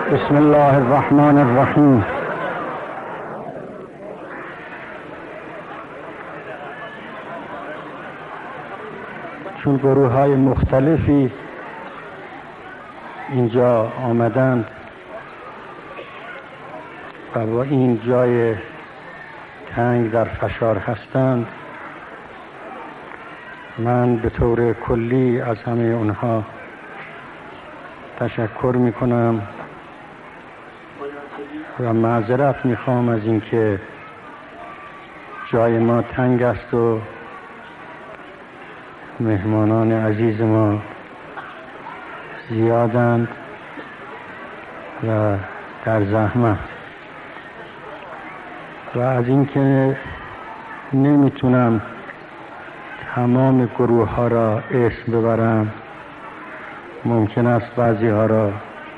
بسم الله الرحمن الرحیم. چون گروه های مختلفی اینجا آمدند و با این جای تنگ در فشار هستند، من به طور کلی از همه اونها تشکر میکنم و معذرت میخوام از اینکه جای ما تنگ است و مهمانان عزیز ما زیادند و در زحمت، و از اینکه نمیتونم تمام گروه ها را اسم ببرم، ممکن است بعضی ها را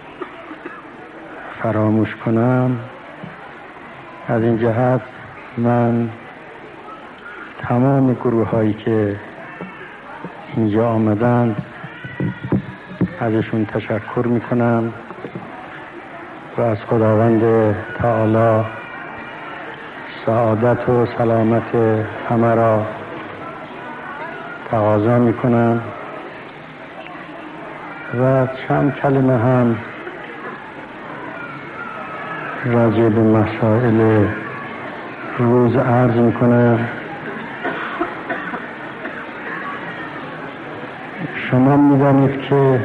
فراموش کنم. از این جهت من تمام گروه هایی که اینجا آمدند ازشون تشکر میکنم و از خداوند تعالی سعادت و سلامت همه را تقاضا میکنم و چند کلمه هم راجع به مسائل روز عرض میکنم. شما میدانید که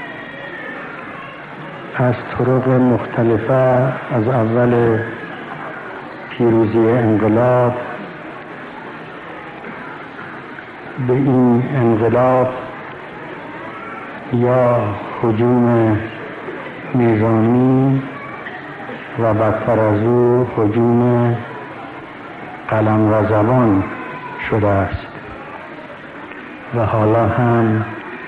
از طرق مختلفه از اول پیروزی انقلاب به این انقلاب یا هجوم نظامی و بدتر از او هجوم قلم و زبان شده است و حالا هم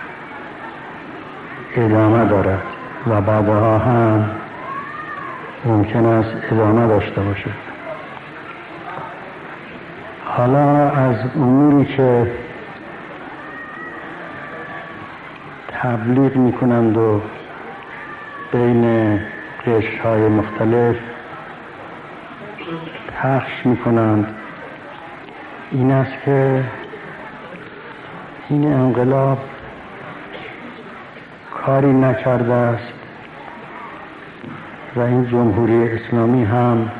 ادامه دارد و بعدها هم ممکن است ادامه داشته باشد. حالا از اموری که تبلیغ میکنند و بین قشرهای مختلف پخش میکنند این است که این انقلاب کاری نکرده است و این جمهوری اسلامی هم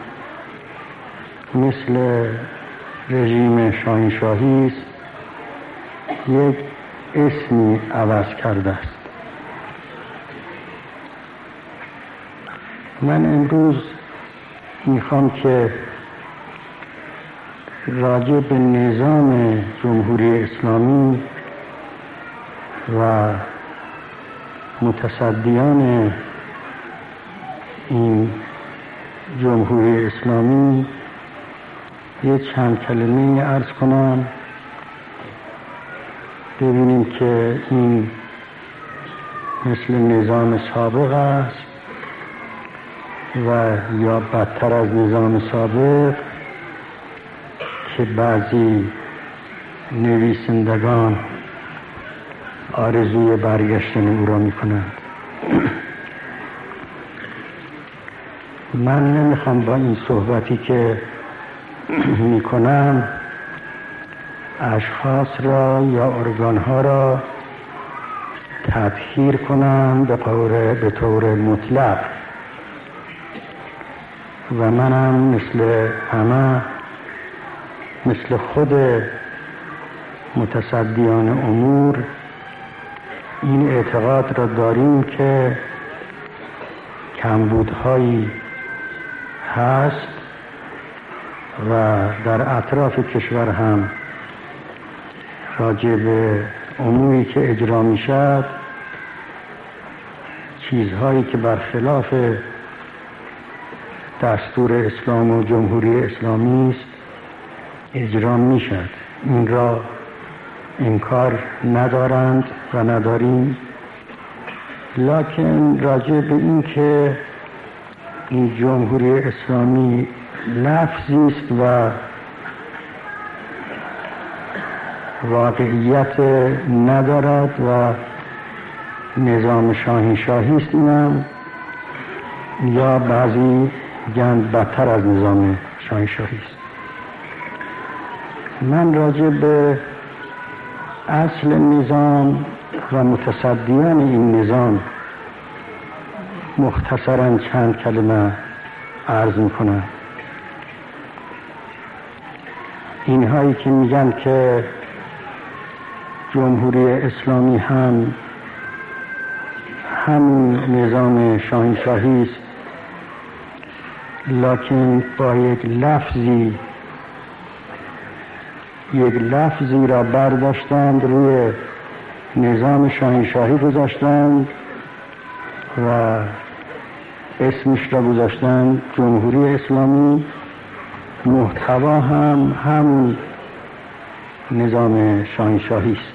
مثل رژیم شاهنشاهی است، یک اسمی عوض کرده است. من امروز میخوام که راجع به نظام جمهوری اسلامی و متصدیان این جمهوری اسلامی یه چند کلمه عرض کنم، ببینیم که این مثل نظام سابق است و یا بدتر از نظام سابق که بعضی نویسندگان آرزوی برگشتن او را میکنند. من نمیخوام با این صحبتی که میکنم اشخاص را یا ارگانها را تطهیر کنم به طور مطلق و منم مثل همه، مثل خود متصدیان امور این اعتقاد را داریم که کمبودهایی هست و در اطراف کشور هم راجع به اموری که اجرا می شد، چیزهایی که برخلاف دستور اسلام و جمهوری اسلامی است اجرا می شد. این را انکار ندارند و نداریم، لکن راجع به این که این جمهوری اسلامی لفظی است و واقعیت ندارد و نظام شاهنشاهی است، اینم یا بعضی میگن بدتر از نظام شاهنشاهی است. من راجع به اصل نظام و متصدیان این نظام مختصراً چند کلمه عرض میکنم. اینهایی که میگن که جمهوری اسلامی همون نظام شاهنشاهی است، لکن با یک لفظی را برداشتند روی نظام شاهنشاهی گذاشتند و اسمش را گذاشتند جمهوری اسلامی. محتوا هم همون نظام شاهنشاهی است.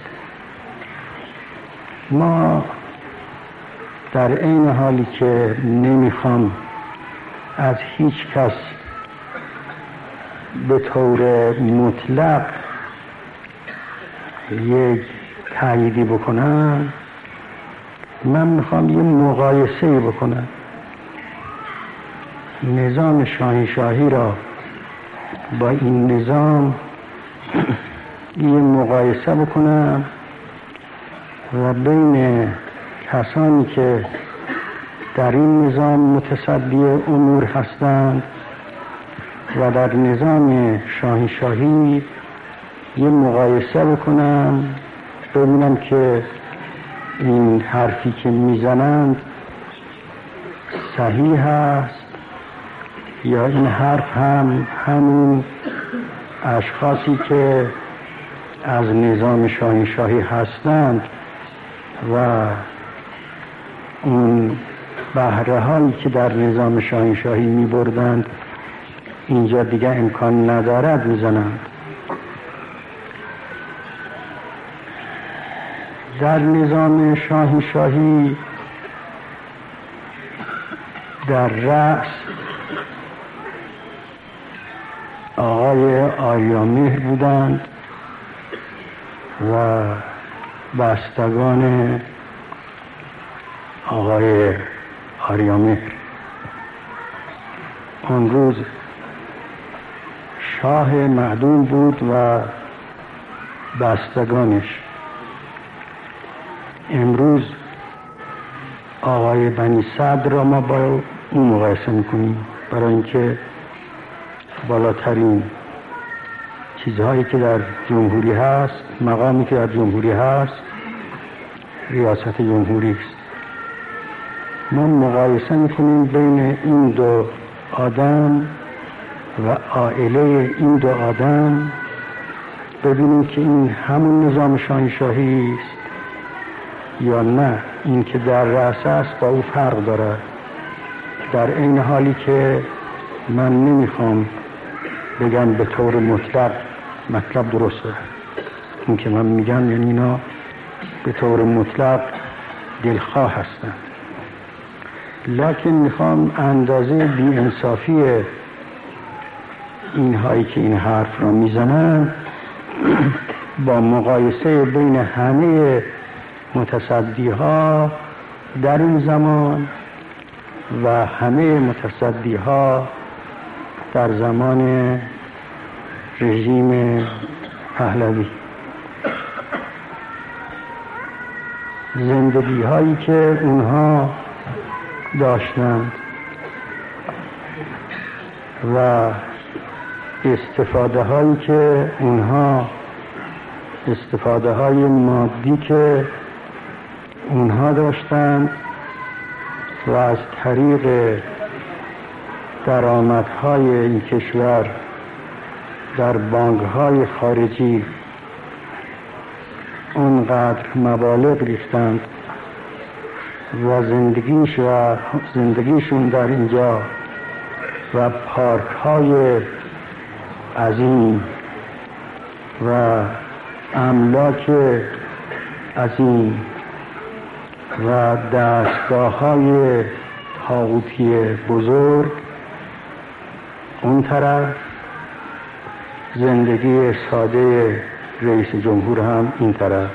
ما در این حالی که نمیخوام از هیچ کس به طور مطلق یک تأییدی بکنم، من میخوام یه مقایسه بکنم، نظام شاهنشاهی را با این نظام یه مقایسه بکنم و بین کسانی که در این نظام متصدی امور هستند و در نظام شاهنشاهی یه مقایسه بکنم، ببینم که این حرفی که میزنند صحیح است یا این حرف همون اشخاصی که از نظام شاهنشاهی هستند و اون بهره هایی که در نظام شاهنشاهی می بردند اینجا دیگه امکان ندارد میزنند. در نظام شاهنشاهی در رأس آقای آریامهر بودند و بستگان آقای آریامهر. آن روز شاه معدوم بود و بستگانش. امروز آقای بنی صدر را ما با اون مقایسه میکنیم، برای اینکه بالاترین چیزهایی که در جمهوری هست، مقامی که در جمهوری هست، ریاست جمهوری است. ما مقایسه میکنیم بین این دو آدم و عائله این دو آدم، ببینیم که این همون نظام شاهنشاهی است یا نه این که در رأس است با او فرق دارد. در این حالی که من نمیخوام بگم به طور مطلق مطلب درسته، این که من میگم یعنی اینا به طور مطلق دلخواه هستن، لکن میخوام اندازه بی انصافی اینهایی که این حرف را میزنن با مقایسه بین همه متصدی ها در این زمان و همه متصدی ها در زمان رژیم پهلوی، زندگی هایی که اونها داشتند و استفاده هایی که اونها، استفاده های مادی که اونها داشتند و از طریق درآمدهای این کشور در بانکهای خارجی اونقدر مبالغ ریختند و زندگیشون در اینجا و پارکهای عظیم و املاک عظیم و دستگاه‌های طاغوتی بزرگ اون طرف، زندگی ساده رئیس جمهور هم این طرف.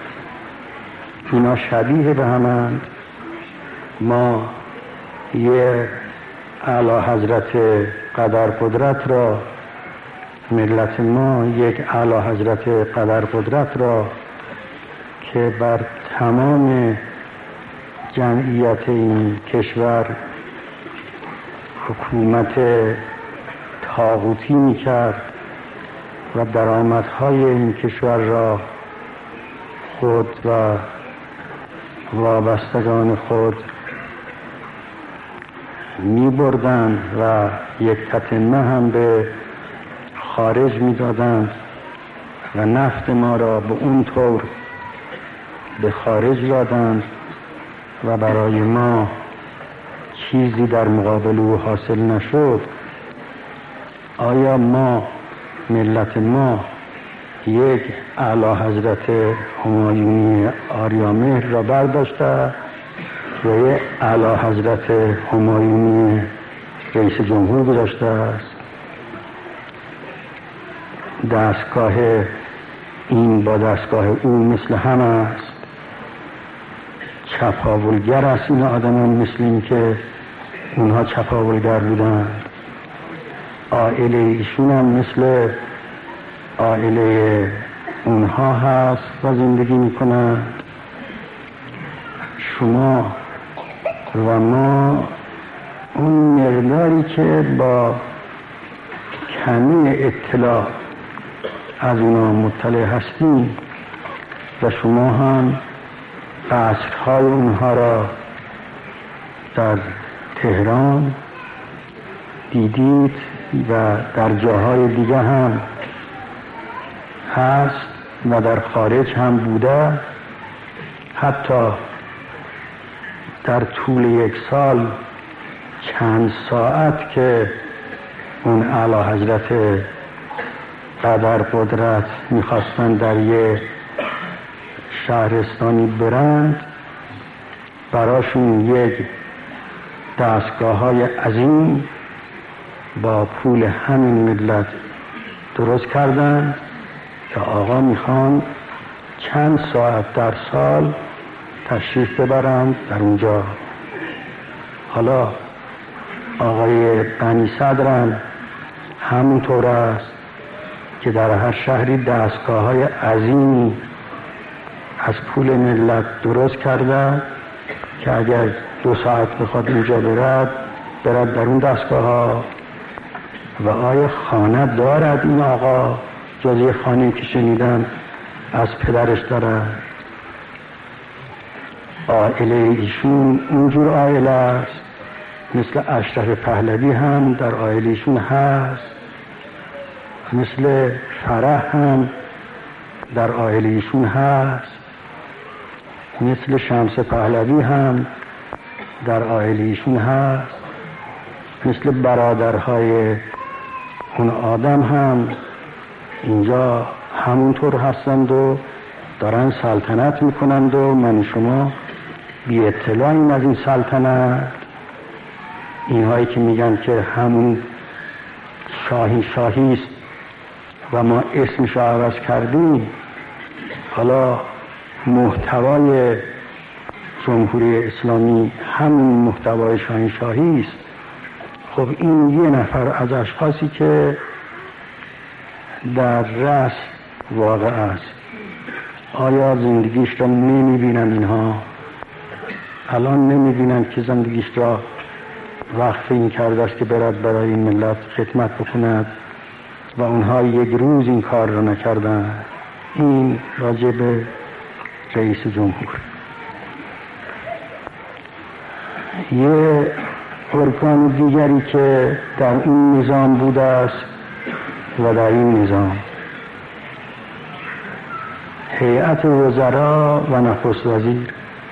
اینا شبیه به همند. ما یه اعلی حضرت قدر قدرت را، ملت ما یک اعلی حضرت قدر قدرت را که بر تمام جمعیت این کشور حکومت طاغوتی میکرد و درآمدهای این کشور را خود و وابستگان خود می‌بردند و یک تتمه هم به خارج می‌دادند و نفت ما را به اون طور به خارج دادند و برای ما چیزی در مقابل او حاصل نشد. آیا ما، ملت ما، یک اعلی حضرت همایونی آریامهر را برداشته و یک اعلی حضرت همایونی رئیس جمهور گذاشته است؟ دستگاه این با دستگاه او مثل هم است. چپاولگر است این آدمان، مثل این که اونها چپاولگر بودن. عائله ایشون هم مثل عائله اونها هست و زندگی میکنن. شما و ما اون مقداری که با کمی اطلاع از اونا مطلع هستیم و شما هم قصرهای اونها را در تهران دیدید و در جاهای دیگه هم هست و در خارج هم بوده. حتی در طول یک سال چند ساعت که اون اعلی حضرت قدر قدرت میخواستن در یه شهرستانی برند، براشون یک دستگاه‌های عظیم با پول همین ملت درست کردن که آقا میخوان چند ساعت در سال تشریف ببرند در اونجا. حالا آقای بنی صدرم همونطور است که در هر شهری دستگاه‌های عظیمی از پول ملت درست کرده که اگر 2 ساعت بخواد اونجا برد در اون دستگاه ها. و آیا خانه دارد این آقا؟ جز خانه‌ای که شنیدم از پدرش داره. عائله ایشون اونجور عائله است، مثل اشرف پهلوی هم در عائله ایشون هست، مثل فرح هم در عائله ایشون هست، مثل شمس پهلوی هم در عائله ایشون هست، مثل برادرهای اون آدم هم اینجا همونطور هستند و دارن سلطنت میکنند و من شما بی اطلاعیم از این سلطنت. اینهایی که میگن که همون شاهی است و ما اسمش رو عوض کردیم، حالا محتوای جمهوری اسلامی همون محتوای شاهی است. خب این یه نفر از اشخاصی که در رأس واقع است. آیا زندگیش را نمیبینن اینها؟ الان نمیبینن که زندگیش را وقف این کرده است که برد برای این ملت خدمت بکند و اونها یک روز این کار را نکردن. این راجع به رئیس جمهور. یه ارگان دیگری که در این نظام بوده است و در این نظام هیئت وزرا و نخست وزیر.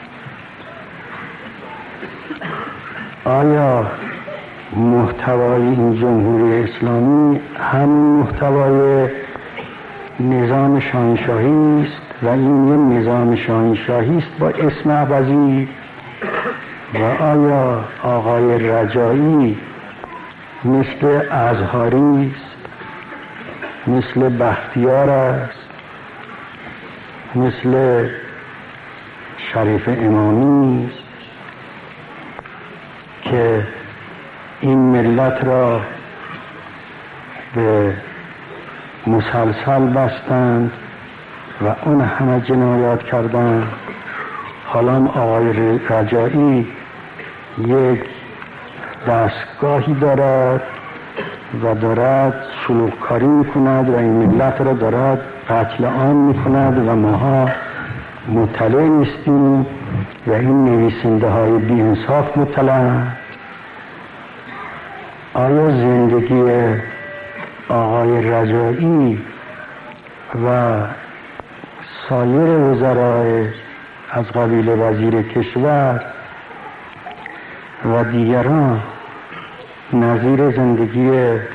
آیا محتوای این جمهوری اسلامی همون محتوای نظام شاهنشاهی است و این یه نظام شاهنشاهی است با اسم عوضی؟ و آیا آقای رجایی مثل ازهاری است، مثل بختیار است، مثل شریف امامی است که این ملت را به مسلسل بستند و اون همه جنایات کردند. حالا آقای رجایی یک دستگاهی دارد و دارد شلوغکاری میکند و این ملت را دارد قتل عام میکند و ماها مطلع نیستیم و این نویسنده های بی انصاف مطلع. آیا زندگی آقای رجایی و سایر وزرای از قبیل وزیر کشور و دیگران نظیر زندگی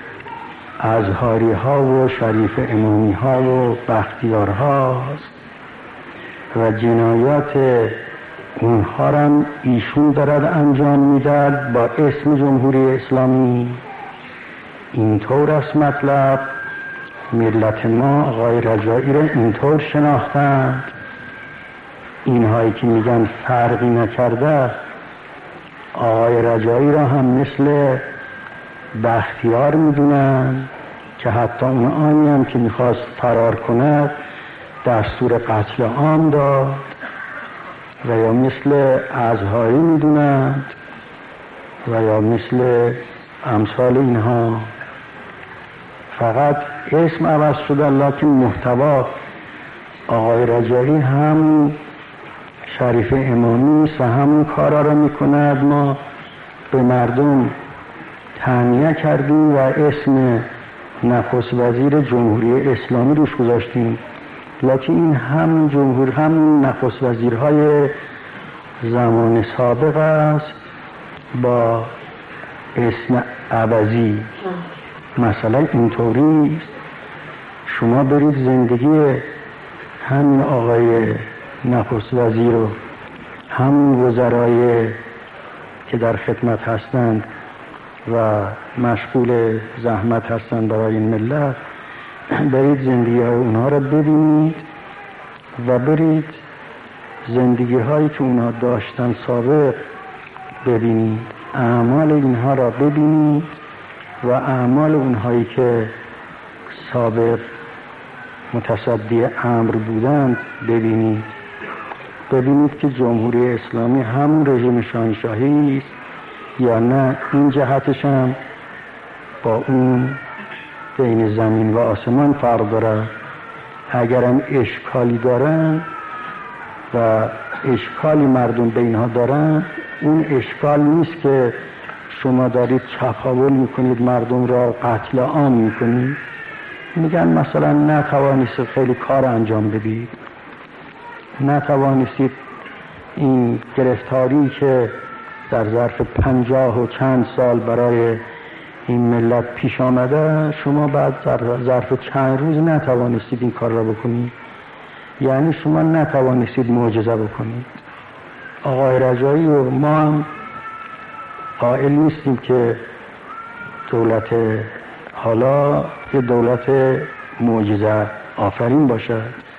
ازهاری ها و شریف امامی ها و بختیار هاست و جنایات اونها را ایشون دارد انجام میداد با اسم جمهوری اسلامی؟ اینطور است مطلب. ملت ما آقای رجایی را اینطور شناختند. اینهایی که میگن فرقی نکرده آقای رجایی را هم مثل بختیار میدونن که حتی اون آنی هم که میخواست فرار کند دستور قتل عام داد، و یا مثل ازهاری میدونند و یا مثل امثال اینها. فقط اسم عوض شده لکن محتوا آقای رجایی هم شریف امامی است و همون کارا را میکند. ما به مردم تهنیه کردیم و اسم نخست وزیر جمهوری اسلامی روش گذاشتیم، لکن این هم جمهور هم نخست وزیرهای زمان سابق است با اسم عوضی. مثلا اینطوری شما برید زندگی همین آقای نخست وزیر و همون وزرای که در خدمت هستند و مشغول زحمت هستند برای این ملت، برید زندگی های اونها را ببینید و برید زندگی هایی که اونها داشتن سابق ببینید، اعمال اینها را ببینید و اعمال اونهایی که سابق متصدی امر بودند ببینید. ببینید که جمهوری اسلامی همون رژیم شاهنشاهی است یا نه این جهتش هم با اون بین زمین و آسمان فرق دارد. اگرم اشکالی دارن و اشکالی مردم به اینها دارن، اون اشکال نیست که شما دارید چپاول میکنید مردم را قتل عام میکنید. میگن مثلا نتوانستید خیلی کار انجام بدید، نتوانستید این گرفتاری که در ظرف 50 و چند سال برای این ملت پیش آمده، شما بعد ظرف چند روز نتوانستید این کار را بکنید. یعنی شما نتوانستید معجزه بکنید. آقای رجایی و ما هم قائل نیستیم که دولت حالا یه دولت معجزه آفرین باشد،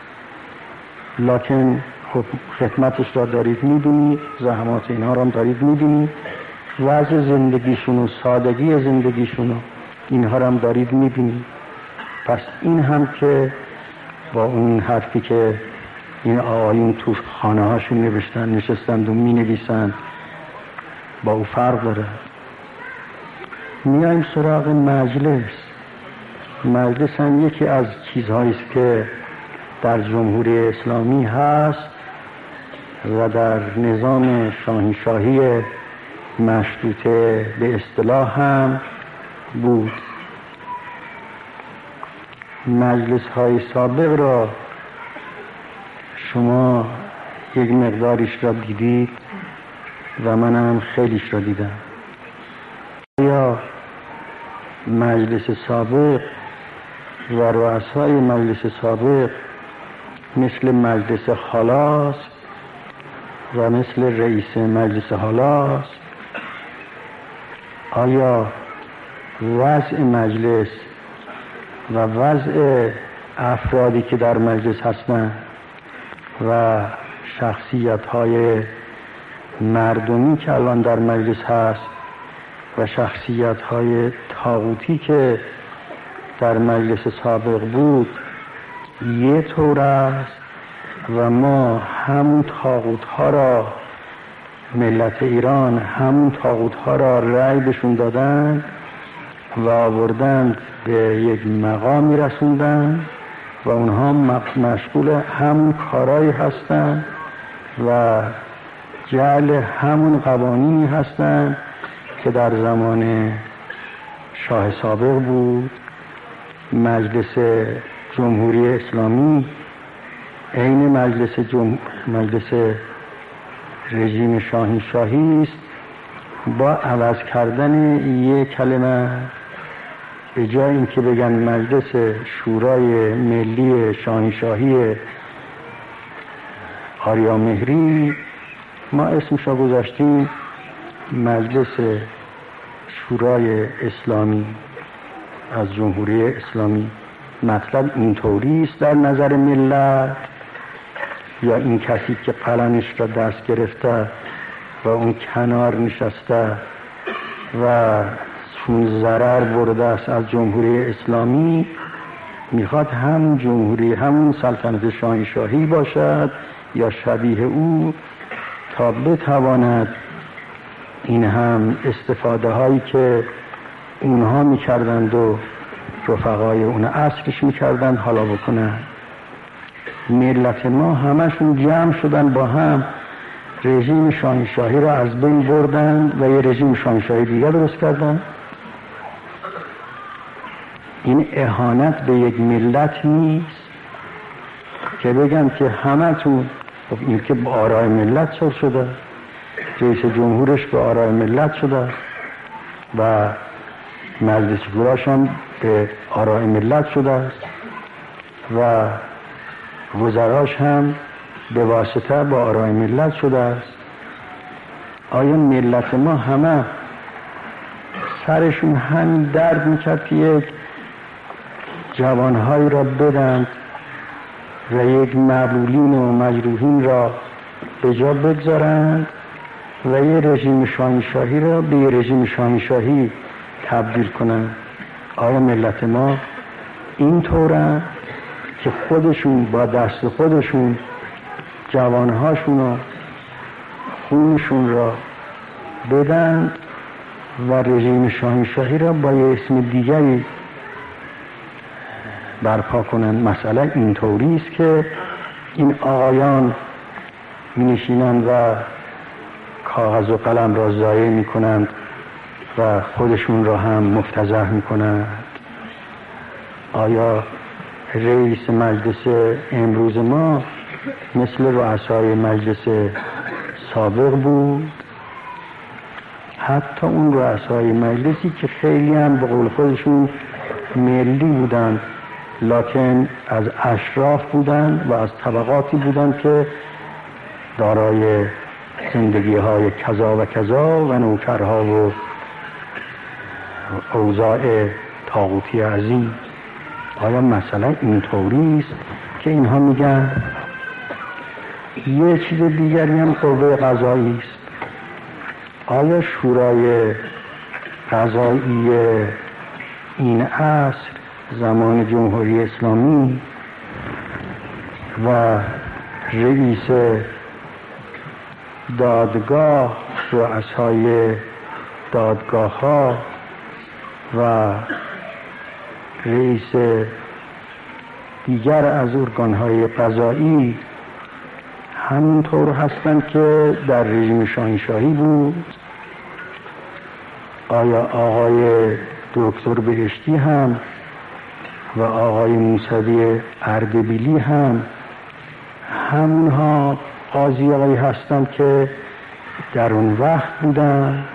لکن خب خدمتش را دارید میبینید، زحمات اینها را هم دارید میبینید، وضع زندگیشون و سادگی زندگیشون و اینها را هم دارید میبینید. پس این هم که با اون حرفی که این آقایون تو خانه هاشون نشستند و می نویسند با او فرق داره. میایم سراغ مجلس. مجلس هم یکی از چیزهایی است که در جمهوری اسلامی هست و در نظام شاهنشاهی مشروطه به اصطلاح هم بود. مجلس های سابق را شما یک مقداریش را دیدید و منم خیلیش را دیدم. یا مجلس سابق و رؤسای مجلس سابق مثل مجلس حالاست و مثل رئیس مجلس حالاست؟ آیا وضع مجلس و وضع افرادی که در مجلس هستند و شخصیت‌های مردمی که الان در مجلس هست و شخصیت‌های طاغوتی که در مجلس سابق بود یه طور است و ما همون طاغوت‌ها را، ملت ایران همون طاغوت‌ها را رأی بهشون دادن و آوردند به یک مقامی رسوندن و اونها مشغول همون کارایی هستند و جعل همون قوانینی هستند که در زمان شاه سابق بود. مجلس جمهوری اسلامی عین مجلس رژیم شاهنشاهی است. با عوض کردن یک کلمه، به جای اینکه بگن مجلس شورای ملی شاهنشاهی آریا مهری، ما اسمش را گذاشتیم مجلس شورای اسلامی از جمهوری اسلامی. مطلب اینطوری است در نظر ملت یا این کسی که قلمش را دست گرفته و اون کنار نشسته و چون ضرر برده است از جمهوری اسلامی، میخواد هم جمهوری همون سلطنت شاهنشاهی باشد یا شبیه او، تا بتواند این هم استفاده هایی که اونها میکردند و رفقای اون عصرش میکردند حالا بکنند. ملت ما همشون جمع شدن با هم رژیم شاهنشاهی را از بین بردند و یه رژیم شاهنشاهی دیگر درست کردند. این اهانت به یک ملت نیست که بگن که همتون، خب این که با آرای ملت سر شده، رئیس جمهورش به آرای ملت شده و مجلس شوراش هم به آرای ملت شده است و وزراش هم به واسطه با آرای ملت شده است. آیا ملت ما همه سرشون همین درد میکرد که یک جوانهایی را بدند و یک معلولین و مجروحین را به جا بگذارند و یه رژیم شاهنشاهی را به یه رژیم شاهنشاهی تبدیل کنند؟ آیا ملت ما این طورن که خودشون با دست خودشون جوانهاشون و خونشون را بدن و رژیم شاهنشاهی را با یه اسم دیگری برپا کنند؟ مسئله اینطوری است که این آقایان می‌نشینند و کاغذ و قلم را ضایع می‌کنند و خودشون را هم مفتضح می‌کنند. آیا رئیس مجلس امروز ما مثل رؤسای مجلس سابق بود؟ حتی اون رؤسای مجلسی که خیلی هم به قول خودشون ملی بودند، لکن از اشراف بودند و از طبقاتی بودند که دارای زندگی های کذا و کذا و نوکرها و اوضاع طاغوتی عظیم. آیا مسئله اینطوری است که اینها میگن؟ یه چیز دیگری هم قوه قضایی است. آیا شورای قضایی این عصر زمان جمهوری اسلامی و رئیس دادگاه، رؤسای دادگاه ها و رئیس دیگر از ارگان‌های قضایی همونطور هستند که در رژیم شاهنشاهی بود؟ آیا آقای دکتر بهشتی هم و آقای موسوی اردبیلی هم همونها قاضی‌هایی هستند که در اون وقت بودند؟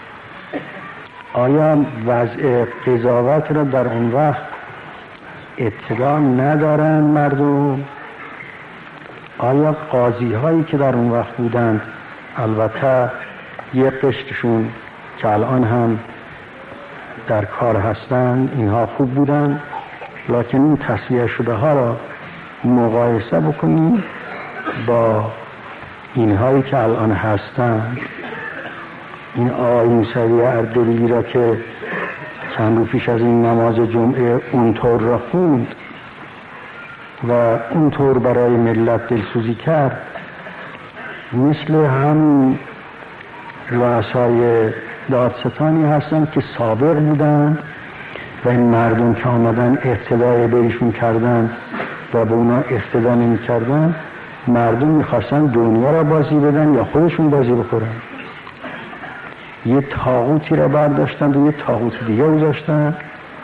آیا وضع قضاوت را در اون وقت اطلاع ندارند مردم؟ آیا قاضی هایی که در اون وقت بودند، البته یک قشرشون که الان هم در کار هستند اینها خوب بودند، لکن این تصفیه شده ها را مقایسه بکنیم با اینهایی که الان هستند، این آقای موسوی اردبیلی را که چند روز پیش از این نماز جمعه اونطور را خوند و اونطور برای ملت دلسوزی کرد، مثل همون رؤسای دادستانی هستند که سابق بودند و این مردم که آمدن اقتدای بهشون کردن و به اونا اقتدا نمی کردن، مردم میخواستن دنیا را بازی بدن یا خودشون بازی بخورن. یه طاغوتی را برداشتند و یه طاغوت دیگه گذاشتن.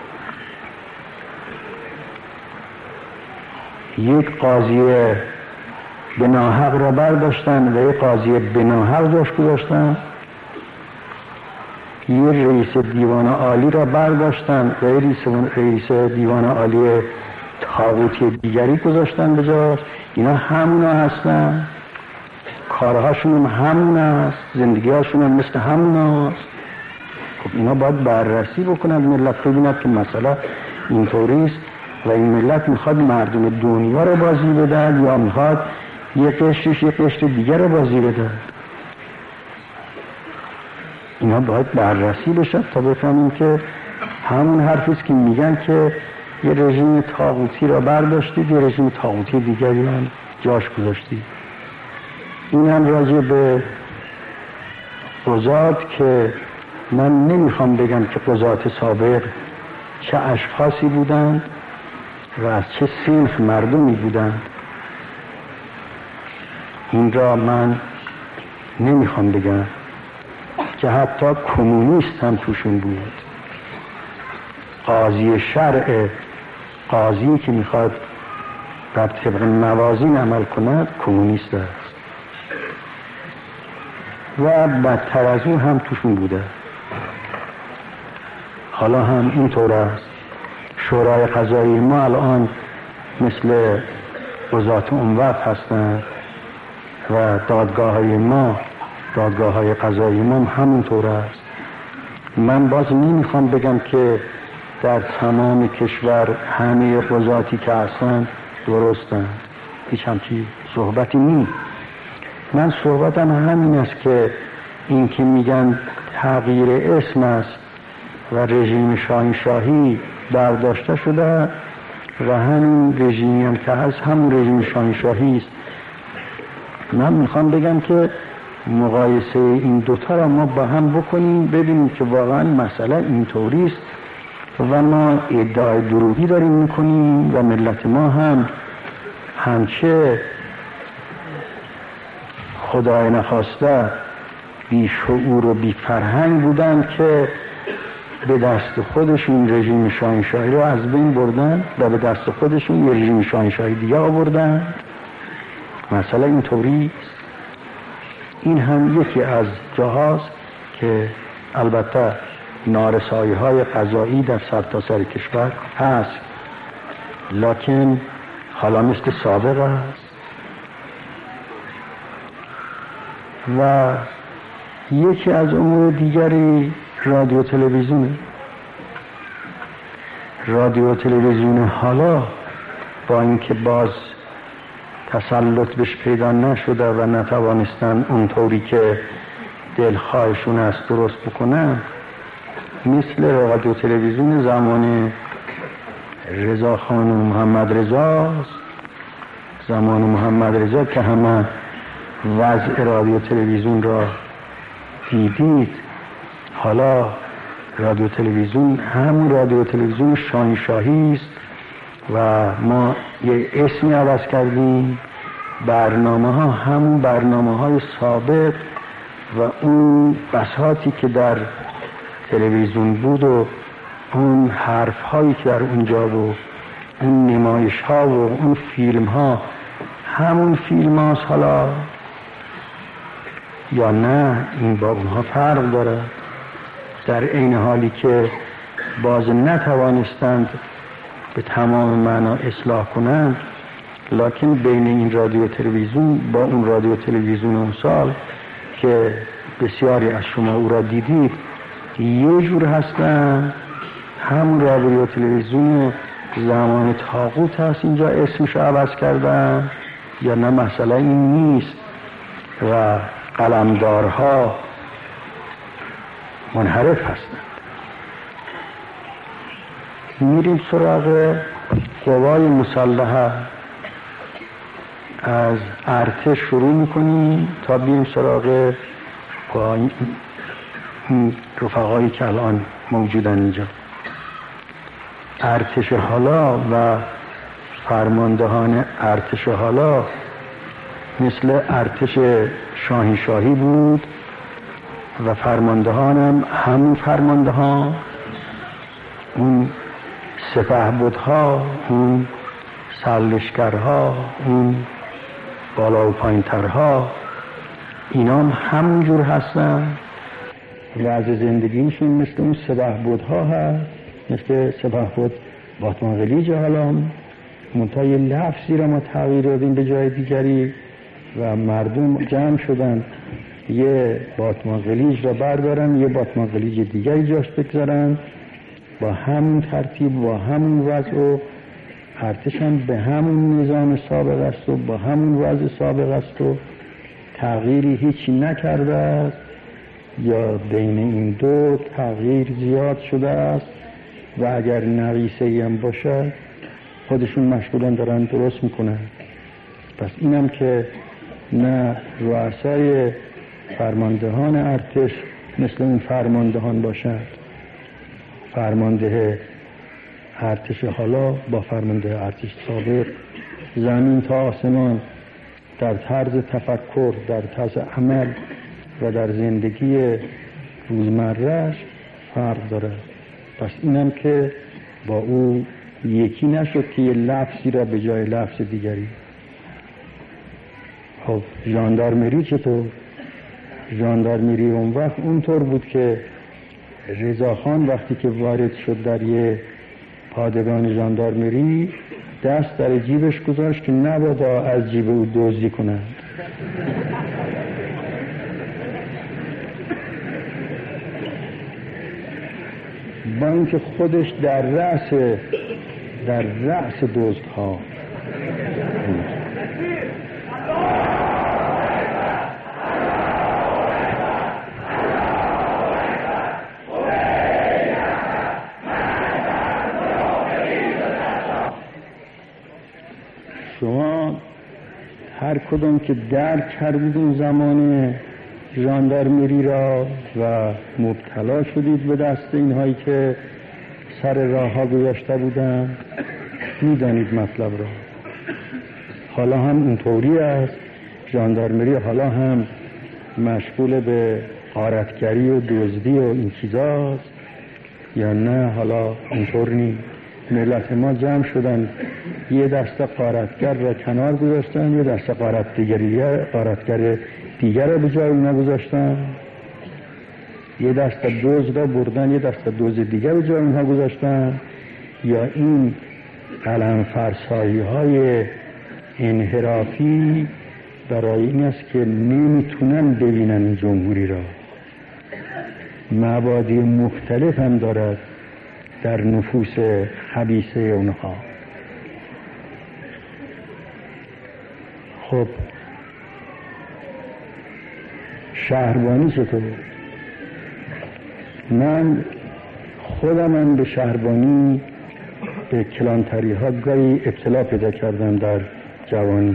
یک قاضی به ناحق را برداشتن و یک قاضی به ناحق جاش گذاشتن. یه رئیس دیوان عالی را برداشتن و یه رئیس دیوان عالی طاغوتی دیگری گذاشتن به جاش. اینا همونا هستن، کارهاشون هم همون است، زندگی هاشون هم مثل همون است. خب اینا باید بررسی بکنند، ملت ببیند که مسئله اینطوری است و این ملت میخواد مردم دنیا رو بازی بده یا میخواد یک قشر دیگر رو بازی بده. اینا باید بررسی بشه تا بفهمیم که همون حرفی است که میگن که یه رژیم طاغوتی را برداشتید، یه رژیم طاغوتی دیگری هم جاش گذاشتید. این هم راجع به قضات که من نمیخوام بگم که قضات سابق چه اشخاصی بودند و از چه صنف مردمی بودند. این را من نمیخوام بگم که حتی کمونیست هم توشون بود. قاضی شرع، قاضی که میخواد بر طبق موازین عمل کند، کمونیست است و بدتر از اون هم توشون بوده. حالا هم اینطور است. شورای قضایی ما الان مثل قضات اموت هستند و دادگاه‌های ما، دادگاه‌های قضایی ما همونطور است. من باز نمیخوام بگم که در تمام کشور همه قضاتی که هستند درستند، هیچ همچی صحبتی نیست. من صحبتم همین است که این که میگن تغییر اسم است و رژیم شاهنشاهی برداشته شده و همین رژیمی هم که هست همون رژیم شاهنشاهی است. من میخوام بگم که مقایسه این دوتا را ما با هم بکنیم، ببینیم که واقعا مسئله اینطوری است و ما ادعای دروغی داریم میکنیم و ملت ما هم همچه خدای نخواسته بی شعور و بی فرهنگ بودن که به دست خودشون رژیم شاهنشاهی رو از بین بردن و به دست خودشون یه رژیم شاهنشاهی دیگه آوردن. مسئله اینطوری. این هم یکی از جاهاست که البته نارسایی های قضایی در سرتاسر کشور هست، لکن حالا مثل سابق است. و یکی از امور دیگری رادیو تلویزیونه. رادیو تلویزیون حالا با اینکه باز تسلط بهش پیدا نشده و نتوانستن اونطوری که دلخواهشون است درست بکنن، مثل رادیو تلویزیون زمان رضا خان و محمد رضاست. زمان محمد رضا که همه وضع رادیو تلویزیون را دیدید، حالا رادیو تلویزیون همون رادیو تلویزیون شاهنشاهی است و ما یه اسمی عوض کردیم. برنامه ها همون برنامه های سابق و اون بساطی که در تلویزیون بود و اون حرف هایی که در اونجا بود، اون نمایش ها و اون فیلم ها همون فیلم هاست حالا یا نه؟ این با اونها فرق داره. در این حالی که باز نتوانستند به تمام معنا اصلاح کنند، لکن بین این رادیو تلویزیون با اون رادیو تلویزیون اون سال که بسیاری از شما او را دیدید یه جور هستن. همون رادیو تلویزیون زمان طاغوت هست، اینجا اسمش عوض کردن یا نه؟ مسئله این نیست. و قلمدارها منحرف هستند. میریم سراغ قوای مسلحه. از ارتش شروع میکنیم تا بیم سراغ رفقایی که الان موجودن اینجا. ارتش حالا و فرماندهان ارتش حالا مثل ارتش شاهی بود و فرماندهانم همون فرماندهان، اون سپهبدها، اون سرلشکرها، اون بالا و پایینترها، اینا همون جور هستن. وضع زندگیشون مثل اون سپهبدها هست، مثل سپهبد باتمانقلیج. حالا منتها یه لفظی را ما تغییر دادیم به جای دیگری و مردم جمع شدن یه باتمانقلیج را بردارن، یه باتمانقلیج دیگری جاش بگذارن، با همون ترتیب، با همون وضع و ارتش هم به همون نظام سابق است و با همون وضع سابق است و تغییری هیچی نکرده است یا بین این دو تغییر زیاد شده است و اگر نقیصه‌ای هم باشه خودشون مشغولن دارن درست میکنن. پس اینم که نه رؤسای فرماندهان ارتش مثل اون فرماندهان باشد، فرمانده ارتش حالا با فرمانده ارتش سابق زمین تا آسمان در طرز تفکر، در طرز عمل و در زندگی روزمرهش فرق داره. پس اینم که با او یکی نشد که یه لفظی را به جای لفظ دیگری. خب ژاندارمری چطور؟ ژاندارمری اون وقت اونطور بود که رضاخان وقتی که وارد شد در یه پادگان ژاندارمری دست در جیبش گذاشت که نبادا از جیب او دزدی کنند. با اینکه خودش در رأس دزدها بود. شما هر کدوم که درک کردید اون زمان ژاندارمری را و مبتلا شدید به دست اینهایی که سر راه ها گذاشته بودن، میدانید مطلب را. حالا هم اینطوری است. ژاندارمری حالا هم مشغول به غارتگری و دزدی و این چیزاست یا نه؟ حالا اینطور نیست. ملت ما جمع شدن یه دسته غارتگر را کنار گذاشتن، یه دسته غارتگر دیگر را به جای اونا گذاشتن، یه دسته دزد را بردن، یه دسته دزد دیگر به جای اونها گذاشتن. یا این قلم فرسایی های انحرافی برای این است که نمیتونن ببینن این جمهوری را. مبادی مختلف هم دارد در نفوس خبیثه اونها. خب شهربانی چطور؟ من خودم به شهربانی، به کلانتری ها گاهی ابتلا پیدا کردم در جوانی.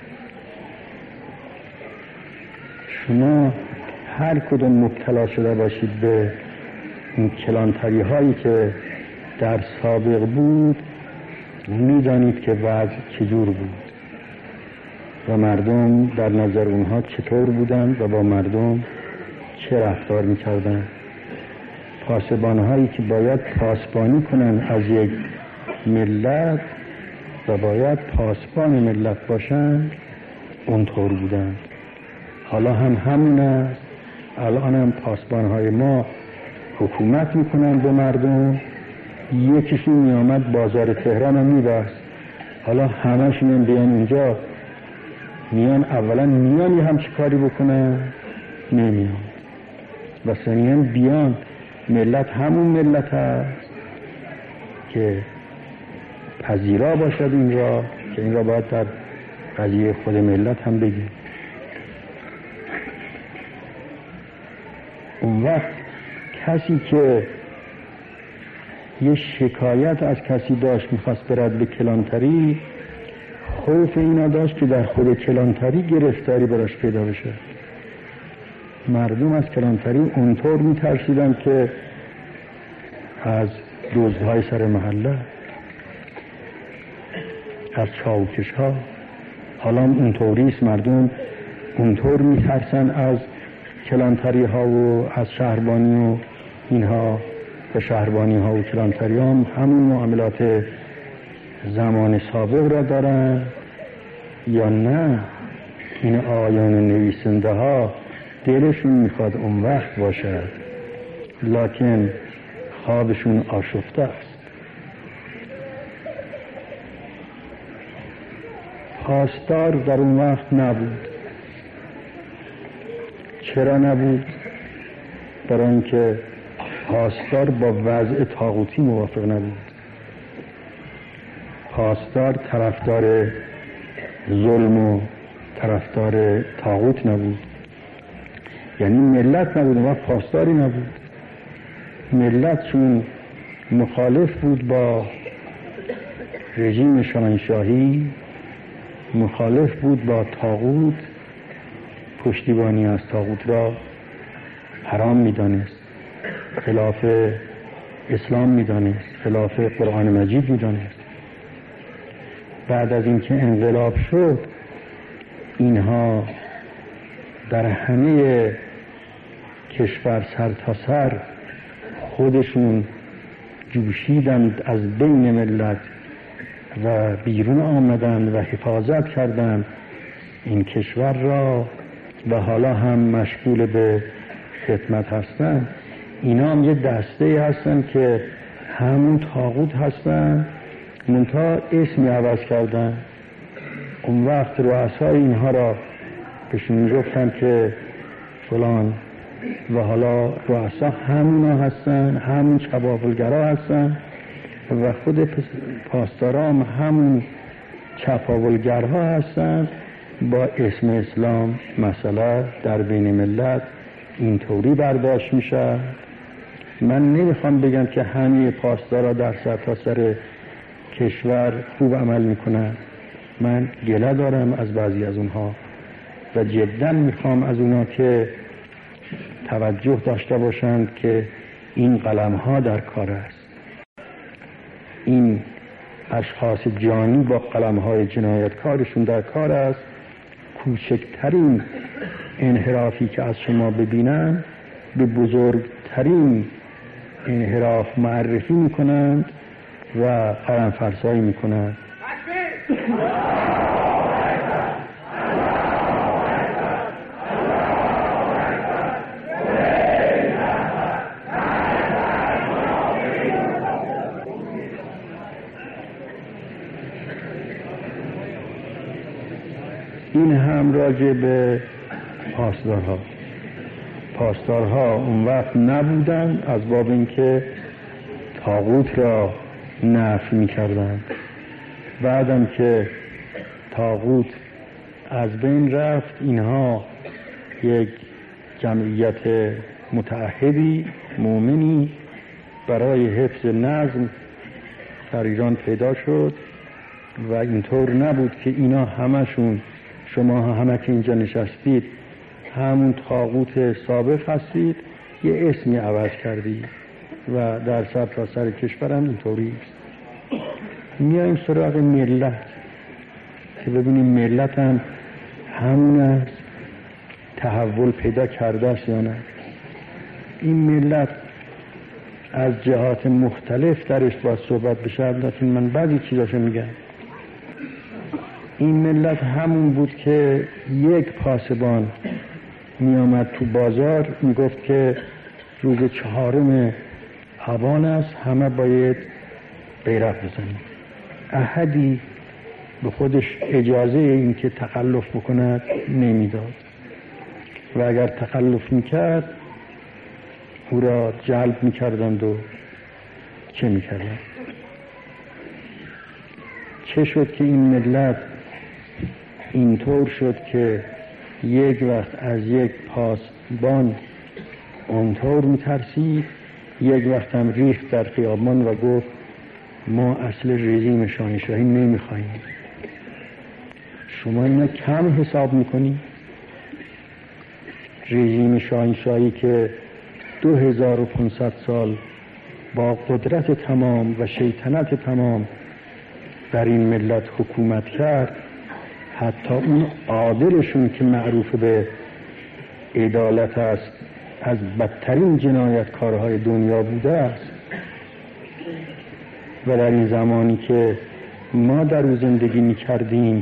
شما هر کدوم مبتلا شده باشید به این کلانتری هایی که در سابق بود، میدانید که وضع چجور بود و مردم در نظر اونها چطور بودن و با مردم چه رفتار میکردن. پاسبان هایی که باید پاسبانی کنن از یک ملت و باید پاسبان ملت باشن اونطور بودن. حالا هم همون است. الان هم پاسبان های ما حکومت میکنن به مردم. یکیشون میامد بازار تهران رو میبست، حالا همشون بیان اینجا، میان اولا میان یه همچی کاری بکنن؟ نمیان. و ثانیاً بیان ملت همون ملت هست که پذیرا باشد این را، که این را باید در قضیه خود ملت هم بگیم. اون وقت کسی که یه شکایت از کسی داشت میخواست برد به کلانتری، خوف اینا داشت که در خود کلانتری گرفتاری براش پیدا بشه. مردم از کلانتری اونطور میترسیدن که از دزدهای سر محله، از چاوکش ها. حالا اونطوریست، مردم اونطور میترسن از کلانتری ها و از شهربانی و اینها. و شهربانی ها و کلانتری هم همون معاملات زمان سابق را دارن یا نه؟ این آیان نویسنده ها دلشون میخواد اون وقت باشد، لکن خوابشون آشفته است. پاسدار در اون وقت نبود. چرا نبود؟ برای اینکه پاسدار با وضع طاغوتی موافق نبود. پاسدار طرفدار ظلم و طرفدار طاغوت نبود، یعنی ملت نبود و پاسداری نبود. ملت چون مخالف بود با رژیم شاهنشاهی، مخالف بود با طاغوت، پشتیبانی از طاغوت را حرام می‌دانست، خلاف اسلام می‌دانست، خلاف قرآن مجید می‌دانست. بعد از اینکه انقلاب شد، اینها در همه کشور سر تا سر خودشون جوشیدند از بین ملت و بیرون آمدند و حفاظت کردند این کشور را و حالا هم مشغول به خدمت هستند. اینا هم یه دسته هستن که همون طاغوت هستن، منتها اسمی عوض کردن. اون وقت رؤسای اینها را بهشون گفتن که فلان، و حالا رؤسا همونا هستن، همون چپاولگرا هستن و خود پاسدارا هم همون چپاولگرها هستن. با اسم اسلام مسئله در بین ملت اینطوری برداشت میشه. من نمیخوام بگم که همه پاسدارا در سرتاسر کشور خوب عمل میکنن. من گله دارم از بعضی از اونها و جدا میخوام از اونها که توجه داشته باشند که این قلم ها در کار است. این اشخاص جانی با قلم های جنایتکارشون در کار است. کوچکترین انحرافی که از شما ببینن به بزرگترین انحراف معرفی میکنند و قلم فرسایی میکنند. این هم راجع به پاسدارها. پاسدارها اون وقت نبودن از باب اینکه طاغوت را نفی می‌کردند. بعدم که طاغوت از بین رفت، اینها یک جمعیت متعهدی، مؤمنی برای حفظ نظم در ایران پیدا شد و اینطور نبود که اینا همشون، شما همه که اینجا نشستید همون طاغوت سابق هستید، یه اسمی عوض کردید و در سرتاسر کشورم اینطوری است. میایم سراغ ملت که ببینیم ملت هم همون است، تحول پیدا کرده است یا نه. این ملت از جهات مختلف درش باید صحبت بشه، لیکن من بعضی چیزاشو میگم. این ملت همون بود که یک پاسبان می آمد تو بازار می گفت که روز 4 آبان است، همه باید بیرق بزنیم. احدی به خودش اجازه این که تخلف بکند نمیداد و اگر تخلف میکرد او را جلب میکردند و چه میکردند. چه شد که این ملت اینطور شد که یک وقت از یک پاسبان اونطور میترسید یک وقت هم ریخت در خیابان و گفت ما اصل رژیم شاهنشاهی نمیخواییم. شما اینا کم حساب میکنی؟ رژیم شاهنشاهی که 2500 سال با قدرت تمام و شیطنت تمام بر این ملت حکومت کرد، حتی اون عادلشون که معروف به عدالت است از بدترین جنایتکارهای دنیا بوده است. و در این زمانی که ما در او زندگی می کردیم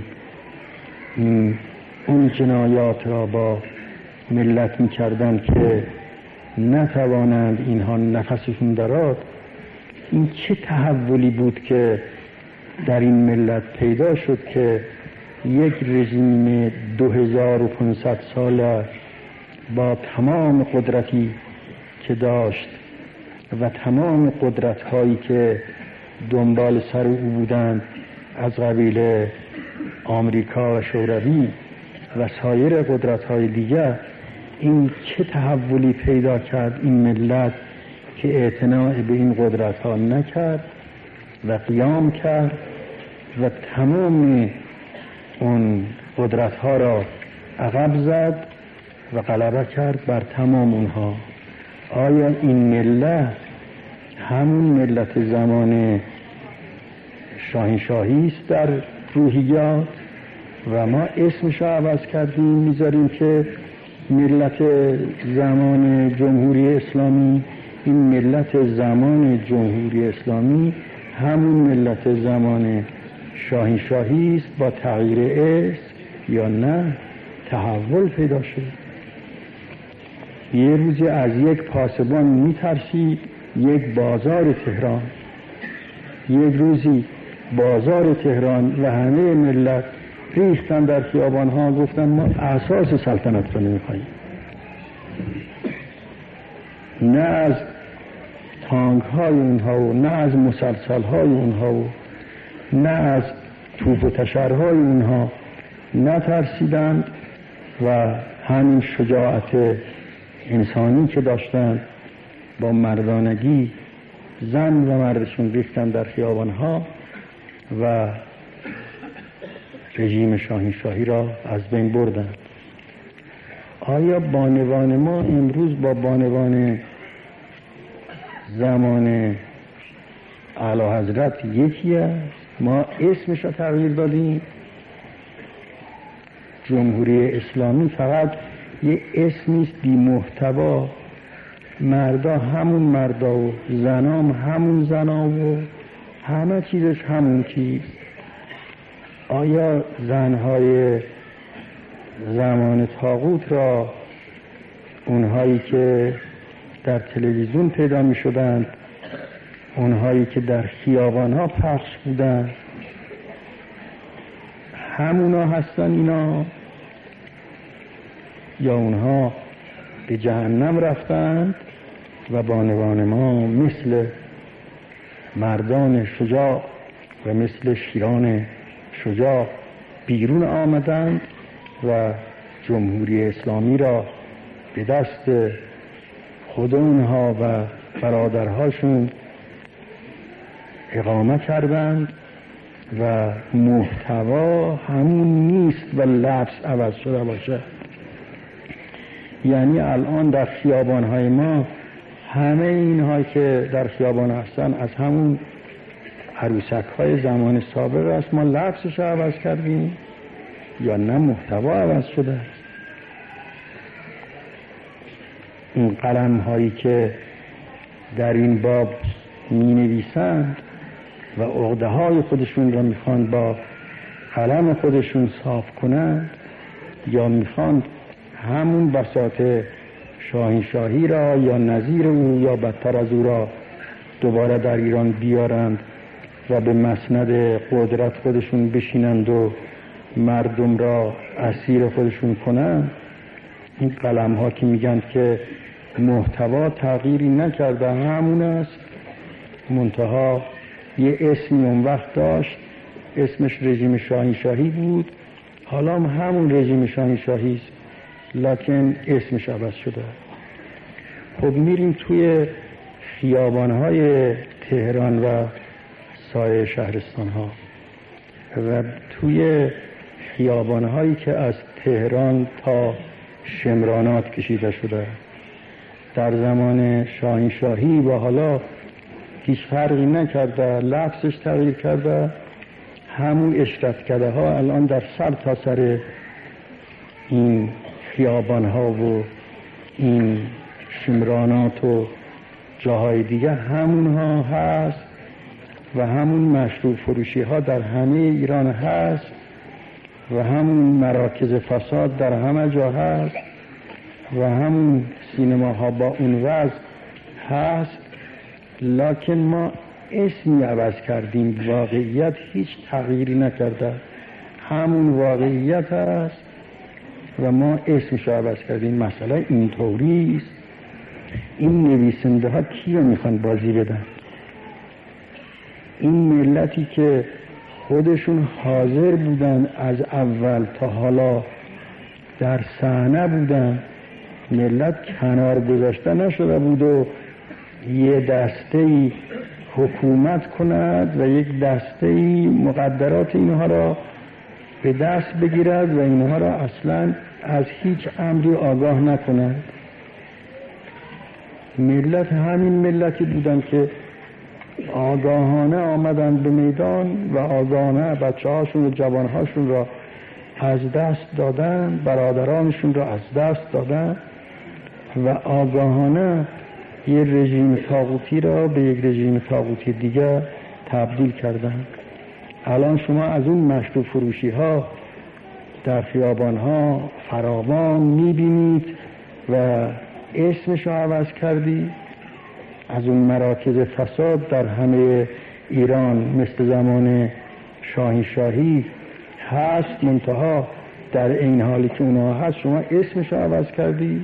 اون جنایات را با ملت می کردن که نتوانند اینها نفسشون درآد. این چه تحولی بود که در این ملت پیدا شد که یک رژیم 2500 ساله با تمام قدرتی که داشت و تمام قدرت هایی که دنبال سر او بودند از قبیل آمریکا و شوروی و سایر قدرت های دیگر، این چه تحولی پیدا کرد این ملت که اعتناع به این قدرت ها نکرد و قیام کرد و تمام اون قدرت ها را عقب زد و غلبه کرد بر تمام اونها. آیا این ملت همون ملت زمان شاهنشاهی است در روحیات و ما اسمش را عوض کردیم میذاریم که ملت زمان جمهوری اسلامی؟ این ملت زمان جمهوری اسلامی همون ملت زمان شاهنشاهی است با تغییر اسم یا نه تحول پیدا شد؟ یه روزی از یک پاسبان میترسید یک بازار تهران، یک روزی بازار تهران و همه ملت ریختن در خیابان ها گفتن ما اساس سلطنت رو نمیخواییم. نه از تانک های اونها و نه از مسلسل های اونها و نه از توپ و تشرهای اونها نترسیدند و همین شجاعت انسانی که داشتند با مردانگی زن و مردشون ریختن در خیابان ها و رژیم شاهنشاهی را از بین بردند. آیا بانوان ما امروز با بانوان زمان اعلی حضرت یکی است؟ ما اسمش را تغییر دادیم. جمهوری اسلامی فقط یه اسمی است بی محتوا. مردا همون مردا و زنام همون زنا و همه چیزش همون چیز. آیا زنهای زمان طاغوت را اونهایی که در تلویزیون پیدا می شدند، اونهایی که در خیابانها پخش بودند، همونا هستن اینا؟ یا اونها به جهنم رفتند و بانوان ما مثل مردان شجاع و مثل شیران شجاع بیرون آمدند و جمهوری اسلامی را به دست خود اونها و برادرهاشون اقامه کردند و محتوا همون نیست و لفظ عوض شده باشه. یعنی الان در خیابان‌های ما همه اینها که در خیابان هستن از همون عروسک‌های زمان سابق است. ما لفظش عوض کردیم یا نه محتوا عوض شده است؟ این قلم‌هایی که در این باب می‌نویسند و عقده‌های خودشون را می‌خوان با قلم خودشون صاف کنند یا می‌خوان همون بساط شاهنشاهی را یا نظیر او یا بدتر از او را دوباره در ایران بیارند و به مسند قدرت خودشون بشینند و مردم را اسیر خودشون کنند. این قلم ها که میگن که محتوا تغییری نکرده همون است، منتها یه اسمی اون وقت داشت، اسمش رژیم شاهنشاهی بود، حالا هم همون رژیم شاهنشاهی است لکن اسمش عوض شده. خب میریم توی خیابان‌های تهران و سایر شهرستان‌ها و توی خیابان‌هایی که از تهران تا شمرانات کشیده شده در زمان شاهنشاهی و حالا هیچ فرقی نکرده، لفظش تغییر کرده. همون اشرفکده ها الان در سر تا سر این خیابان ها و این شمرانات و جاهای دیگه همون ها هست و همون مشروب فروشی ها در همه ایران هست و همون مراکز فساد در همه جا هست و همون سینما ها با اون وضع هست. لکن ما اسمی عوض کردیم، واقعیت هیچ تغییری نکرده، همون واقعیت هست و ما اسمش عوض کردیم. مثلا اینطوری است. این نویسنده ها کی رو میخوان بازی بدن؟ این ملتی که خودشون حاضر بودن از اول تا حالا در صحنه بودن، ملت کنار گذاشته نشده بود و یه دسته‌ای حکومت کند و یک دسته‌ای مقدرات اینها را به دست بگیرد و اینها را اصلا از هیچ امری آگاه نکند. ملت همین ملتی بودن که آگاهانه آمدن به میدان و آگاهانه بچه هاشون و جوان هاشون را از دست دادن، برادرانشون را از دست دادن و آگاهانه یه رژیم طاغوتی را به یک رژیم طاغوتی دیگه تبدیل کردن. الان شما از اون مشروب فروشی ها در خیابان ها فراوان میبینید و اسمش رو عوض کردی. از اون مراکز فساد در همه ایران مثل زمان شاهنشاهی هست، منتها در این حالی که اونها هست شما اسمش رو عوض کردی.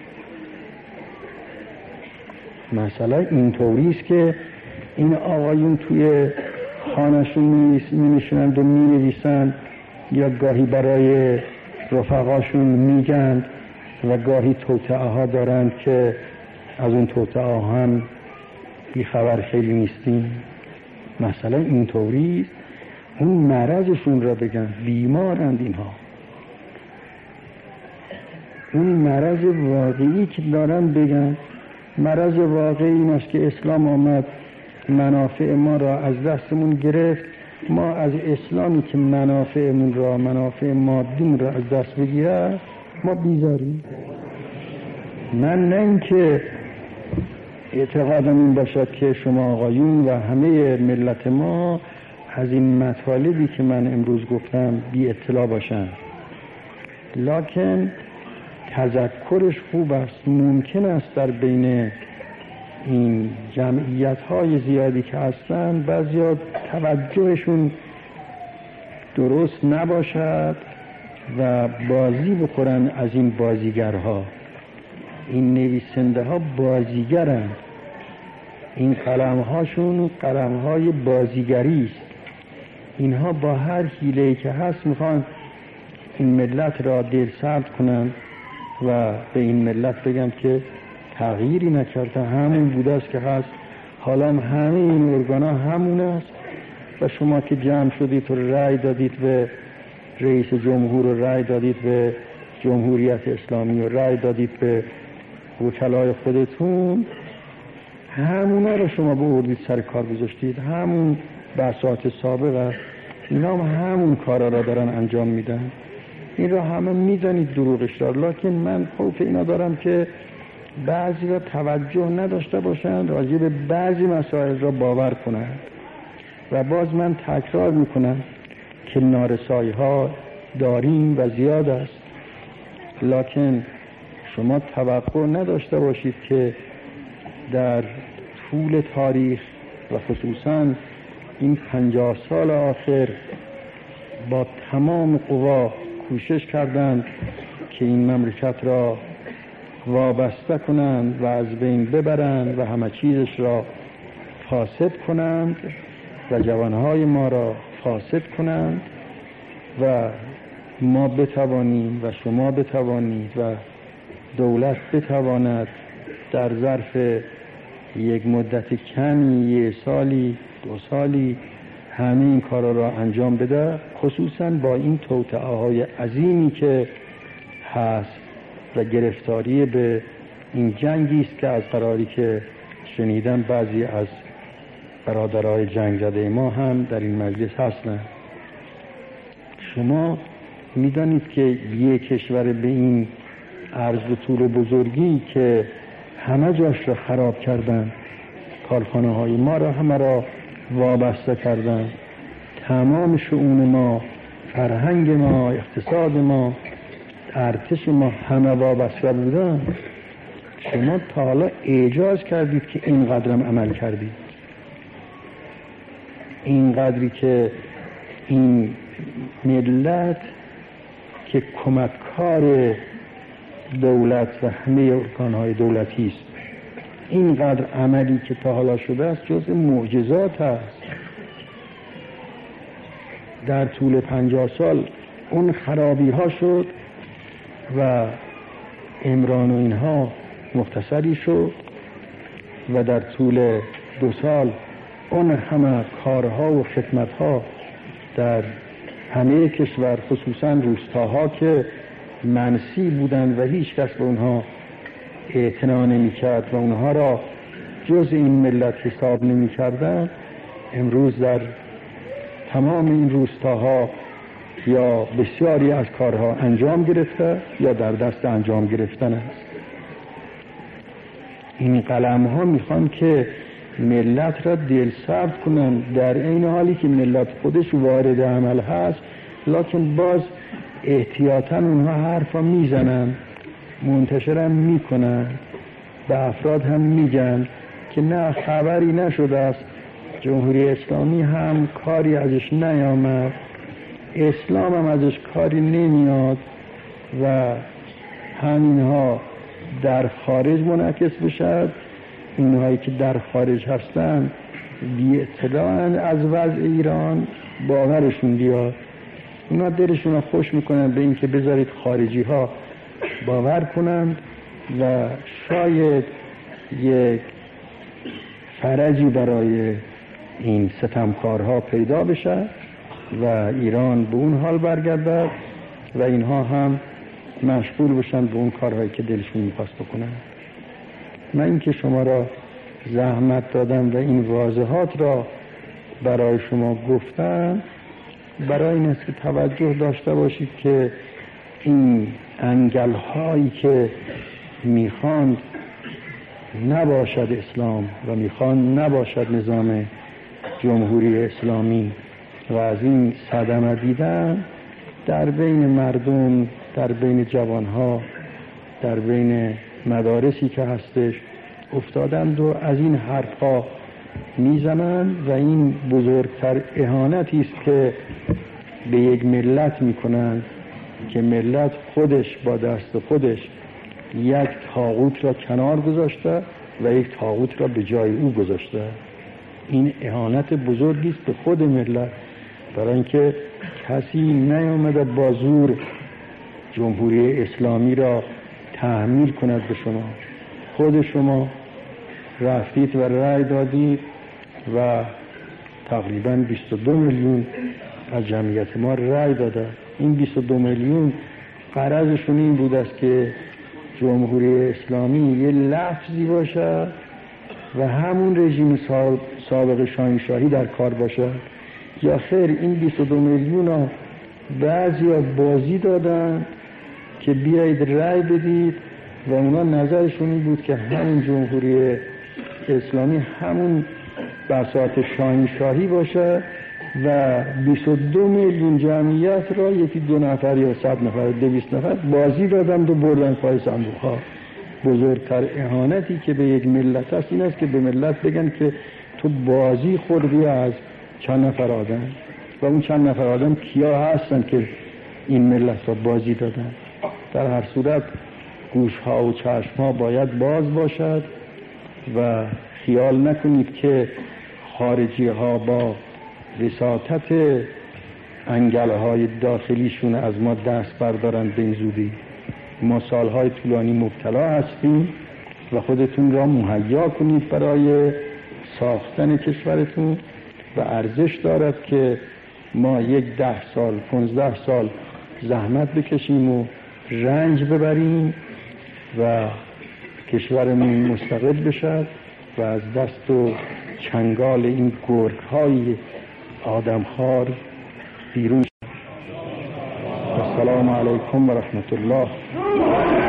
مثلا اینطوری است که این آقایون توی خانه‌شون می‌نشینند و می‌نویسند یا گاهی برای رفقاشون میگن و گاهی توطئه ها دارند که از اون توطئه ها هم بی خبر خیلی نیستیم. مثلا اینطوری است. اون مرضشون را بگن، بیمارند اینها. اون مرض واقعی که دارن بگن، مرض واقعی این است که اسلام آمد منافع ما را از دستمون گرفت. ما از اسلامی که منافعمون را، منافع مادیمون را از دست بگیره ما بیزاریم. من نه اینکه اعتقادم این باشد که شما آقایون و همه ملت ما از این مطالبی که من امروز گفتم بی اطلاع باشن، لکن تذکرش خوب است. ممکن است در بین این جمعیت های زیادی که هستن بعضیا توجهشون درست نباشد و بازی بخورن از این بازیگرها. این نویسنده ها بازیگرن، این قلم هاشون قلم های بازیگری است. اینها با هر حیله‌ای که هست میخوان این ملت را دل سرد کنن و به این ملت بگن که تغییری نکرده، همون بوده است که هست، حالا همه این ارگانا همون است و شما که جمع شدید و رأی دادید به رئیس جمهور و رأی دادید به جمهوریت اسلامی و رأی دادید به وکلای خودتون، همونا رو شما بردید سر کار گذاشتید. همون بساط سابق است، اینا همون کارا را دارن انجام میدن. این را همه میدانید دروغش را، لکن من خوف اینا دارم که بعضی را توجه نداشته باشند، راجع به بعضی مسائل را باور کنند. و باز من تکرار میکنم که نارسایی ها داریم و زیاد است، لکن شما توقع نداشته باشید که در طول تاریخ و خصوصا این 50 سال آخر با تمام قوا کوشش کردند که این مملکت را وابسته کنند و از بین ببرند و همه چیزش را فاسد کنند و جوانهای ما را فاسد کنند و ما بتوانیم و شما بتوانید و دولت بتواند در ظرف یک مدت کمی، 1 سالی 2 سالی همه این کارا را انجام بده، خصوصا با این توطئه‌های عظیمی که هست و گرفتاری به این جنگی است که از قراری که شنیدم بعضی از برادرای جنگ زده ما هم در این مجلس هستند. شما میدانید که یک کشور به این عرض و طول و بزرگی که همه جاش را خراب کردن، کارخانه های ما را همه را وابسته کردن، تمام شؤون ما، فرهنگ ما، اقتصاد ما، ارتش ما همه وابسته بودن. شما تا حالا اعجاز کردید که اینقدرم عمل کردید، اینقدری که این ملت که کمککار دولت و همه ارکانهای دولتی است، اینقدر عملی که تا حالا شده است جز معجزات است. در طول 50 سال اون خرابی ها شد و عمران و اینها مختصری شد و در طول 2 سال اون همه کارها و خدمتها در همه کشور، خصوصا روستاها که منسی بودند و هیچ کس به اونها اعتنا نمی کرد و اونها را جز این ملت حساب نمی کردن، امروز در تمام این روستاها یا بسیاری از کارها انجام گرفته یا در دست انجام گرفتن است. این قلم ها میخوان که ملت را دل سرد کنن، در این حالی که ملت خودش وارد عمل هست، لکن باز احتیاطاً اونها حرفا میزنن، منتشرم میکنن، به افراد هم میگن که نه خبری نشده است، جمهوری اسلامی هم کاری ازش نیامد، اسلام هم ازش کاری نمیاد و همینها در خارج منعکس بشد. اینهایی که در خارج هستن بی اطلاعاً از وضع ایران، باورشون بیاد، اونا دلشون خوش میکنن به این که بذارید خارجی ها باور کنند و شاید یک فرجی برای این ستمکارها پیدا بشه و ایران به اون حال برگردد و اینها هم مشغول بشن به اون کارهایی که دلشون میخواست بکنن. من این که شما را زحمت دادم و این واضحات را برای شما گفتم برای این است که توجه داشته باشید که این انگل هایی که میخواند نباشد اسلام و میخواند نباشد نظام جمهوری اسلامی و از این صدمه دیدن در بین مردم، در بین جوانها، در بین مدارسی که هستش افتادند و از این حرفها میزنند و این بزرگتر اهانتی است که به یک ملت میکنند که ملت خودش با دست خودش یک طاغوت را کنار گذاشته و یک طاغوت را به جای او گذاشته. این اهانت بزرگی است به خود ملت، برای اینکه کسی نیامده با زور جمهوری اسلامی را تحمیل کند به شما. خود شما رفتید و رأی دادید و تقریباً 22 میلیون از جمعیت ما رأی داده. این 22 میلیون غرضشون این بود است که جمهوری اسلامی یه لفظی باشه و همون رژیم سابق شاهنشاهی در کار باشه، یا خیر این 22 میلیون ها بعضی ها بازی دادن که بیایید رأی بدید و اونا نظرشون این بود که همون جمهوری اسلامی همون بساط شاهنشاهی باشه و 22 میلیون جمعیت را یکی 2 نفر یا 100 نفر 200 نفر بازی دادن و بردن پای صندوق ها. بزرگتر اهانتی که به یک ملت هست این است که به ملت بگن که تو بازی خوردی از چند نفر آدم و اون چند نفر آدم کیا هستن که این ملت را بازی دادن. در هر صورت گوش ها و چشم ها باید باز باشد و خیال نکنید که خارجی ها با وساطت انگل های داخلیشون از ما دست بردارن به این زودی. ما سالهای طولانی مبتلا هستیم و خودتون را مهیا کنید برای ساختن کشورتون و ارزش دارد که ما 10 سال 15 سال زحمت بکشیم و رنج ببریم و کشورمون مستقل بشد و از دست و چنگال این گرگ‌های آدمخوار بیرون شد. السلام علیکم و رحمت الله.